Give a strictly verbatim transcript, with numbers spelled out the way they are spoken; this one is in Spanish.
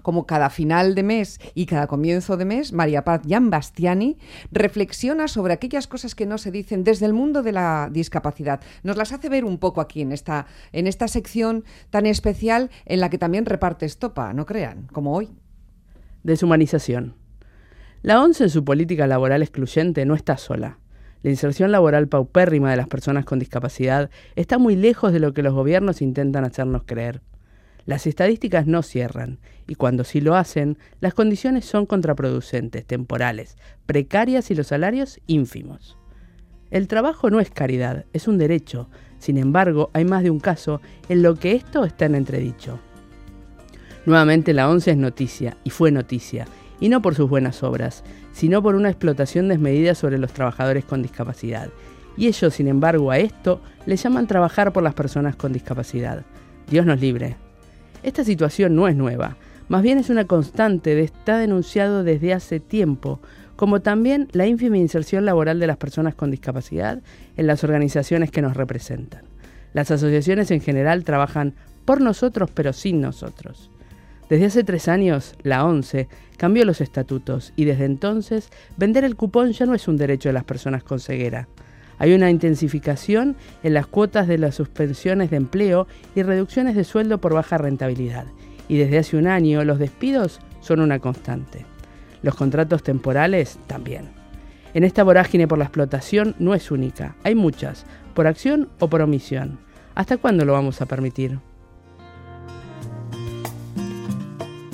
como cada final de mes y cada comienzo de mes, María Paz Giambastiani reflexiona sobre aquellas cosas que no se dicen desde el mundo de la discapacidad. Nos las hace ver un poco aquí en esta, en esta sección tan especial en la que también reparte estopa, no crean, como hoy. Deshumanización. La ONCE en su política laboral excluyente no está sola. La inserción laboral paupérrima de las personas con discapacidad está muy lejos de lo que los gobiernos intentan hacernos creer. Las estadísticas no cierran, y cuando sí lo hacen, las condiciones son contraproducentes, temporales, precarias y los salarios ínfimos. El trabajo no es caridad, es un derecho. Sin embargo, hay más de un caso en lo que esto está en entredicho. Nuevamente la ONCE es noticia, y fue noticia, y no por sus buenas obras, sino por una explotación desmedida sobre los trabajadores con discapacidad. Y ellos, sin embargo, a esto le llaman trabajar por las personas con discapacidad. Dios nos libre. Esta situación no es nueva, más bien es una constante de está denunciado desde hace tiempo, como también la ínfima inserción laboral de las personas con discapacidad en las organizaciones que nos representan. Las asociaciones en general trabajan por nosotros, pero sin nosotros. Desde hace tres años, la ONCE cambió los estatutos y desde entonces vender el cupón ya no es un derecho de las personas con ceguera. Hay una intensificación en las cuotas de las suspensiones de empleo y reducciones de sueldo por baja rentabilidad. Y desde hace un año los despidos son una constante. Los contratos temporales también. En esta vorágine por la explotación no es única, hay muchas, por acción o por omisión. ¿Hasta cuándo lo vamos a permitir?